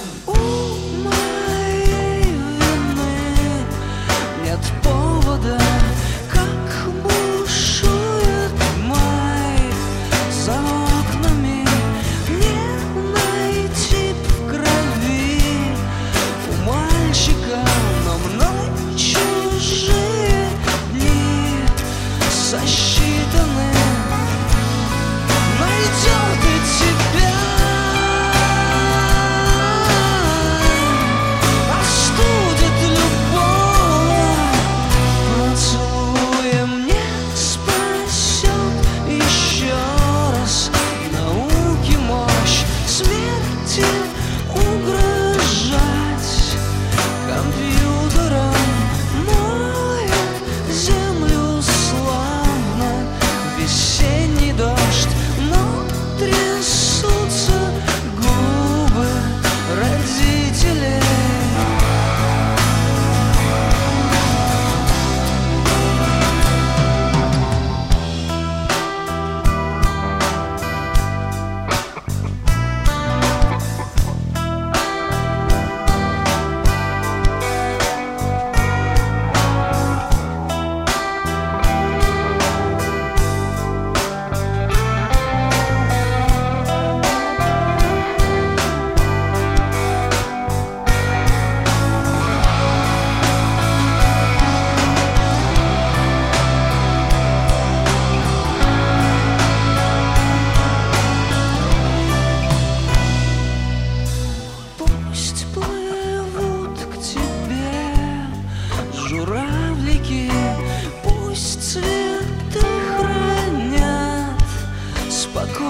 У моей вины нет повода, как бушует май за окнами. Не найти в крови у мальчика, но мной чужие дни сосчитаны. Найдет и тебя, остудит любовь, поцелуем не спасет еще раз. Науки мощь смерти угрожать компьютером моет землю славно весенний дождь, но трясутся губы родителей. Пусть плывут к тебе журавлики, пусть цветы хранят спокойно.